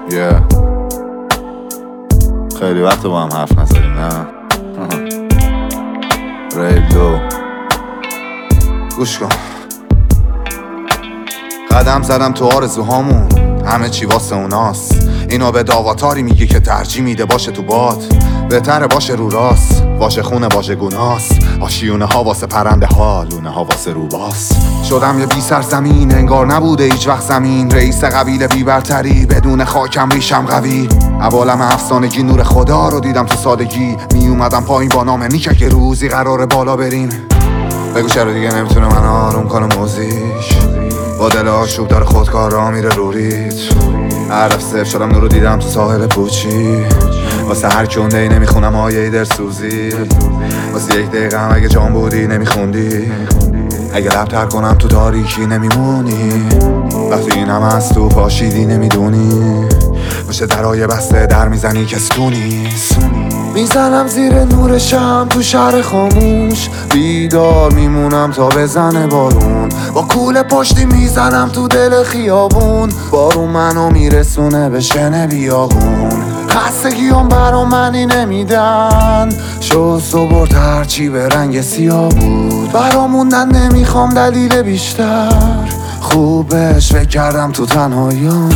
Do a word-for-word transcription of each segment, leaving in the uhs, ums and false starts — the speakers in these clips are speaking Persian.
yeah. خیلی وقت با هم حرف نزدیم نه ریلو گوش کن. قدم زدم تو آرزوهامون، همه چی واسه اوناست. اینو به داواتاری میگی که ترجیح میده باشه تو باد، بهتره باشه رو راست، باشه خونه باشه گناست. آشیونه ها واسه پرنده ها، لونه ها واسه روباست. شدم یه بی سرزمین، انگار نبوده هیچ وقت زمین. رئیس قبیله بی برتری، بدون خاکم ریشم قوی. عوالم افسانگی نور خدا رو دیدم تو سادگی. می اومدم پایین با نام نیکه که روزی قراره بالا بریم. بگو چرا دیگه نمیتونه من آروم کنه موزیش، با دل آشوب داره خودکار را میره روریت. هر دفعه صفر شدم نور رو دیدم تو ساحل پوچی. واسه هر کنده ای نمیخونم آیه درسوزی. واسه یک دقیقه هم اگه جان بودی نمیخوندی. اگه لبتر کنم تو تاریکی نمیمونی. وقتی این هم از تو پاشیدی نمیدونی. باشه درای بسته در میزنی که ستونیست. میزنم زیر نور شم تو شهر خاموش. بیدار میمونم تا بزنه بارون. با کوله پشتی میزنم تو دل خیابون. بارون منو میرسونه به شن بیابون. خستگیام برا منی نمیدن. شد صبح هرچی به رنگ سیاه بود. برا موندن نمیخوام دلیل بیشتر. خوبش فکر کردم تو تنهاییام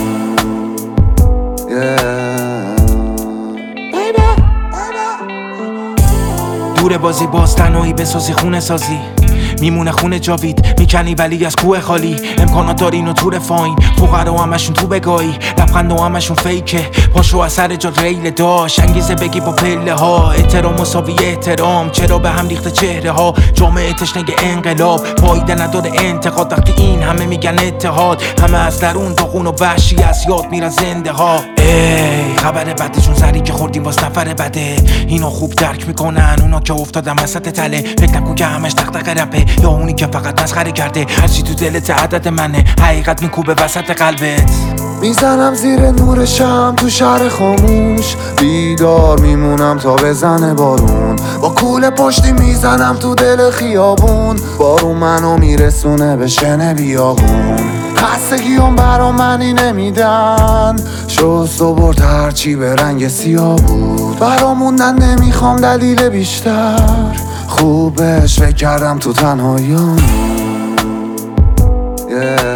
yeah. دور بازی باز تنهایی بسازی خونه سازی. میمونه خونه جاوید میکنی ولی از کوه خالی. امکانات داری اینو تو رفاین، فقرا همشون تو بگاهی. لبخند و همشون فیکه، پاشو از سر جا ریل داشت. انگیزه بگی با پله ها، احترام مساوی احترام. چرا به هم ریخته چهره ها، جامعه تشنه انقلاب. فایده نداره انتقاد وقتی این همه میگن اتحاد. همه از درون داغون و وحشی از یاد میرن زنده ها. ای خبر بدشون سری که خوردیم باز نفر بده. اینو خوب درک میکنن اونا که افتادن وسط تله. فکر نکن که همش دغدغه رپه، یا اونی که فقط مسخره کرده. هرچی تو دلت عدد منه، حقیقت میکوبه وسط قلبت. میزنم زیر نور شم تو شهر خاموش. بیدار میمونم تا بزنه بارون. با کوله پشتی میزنم تو دل خیابون. بارون منو میرسونه به شن بیابون. خستگیام برا منی نمیدن. شد صبح هرچی به رنگ سیاه بود. برا موندن نمیخوام دلیل بیشتر. خوبش فکر کردم تو تنهاییام yeah.